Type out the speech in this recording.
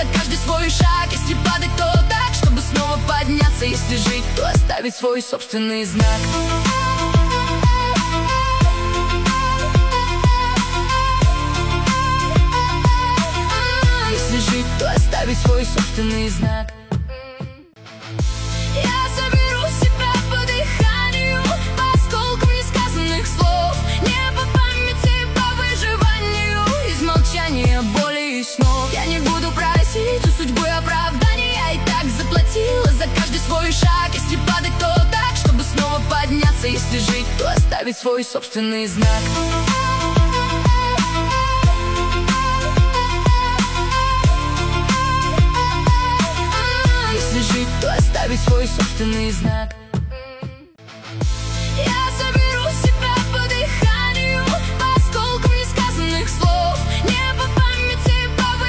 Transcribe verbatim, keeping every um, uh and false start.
каждый свой шаг. Если падать, то так, чтобы снова подняться. Если жить, то оставить свой собственный знак. Если жить, то оставить свой собственный знак. Я соберу себя по дыханию, по осколкам несказанных слов. Не по памяти, по выживанию, из молчания, боли и снов. Я не буду просить у судьбы оправдания. Я и так заплатила за каждый свой шаг. Если падать, то так, чтобы снова подняться. Если жить, то оставить свой собственный знак. Если жить, то оставить свой собственный знак.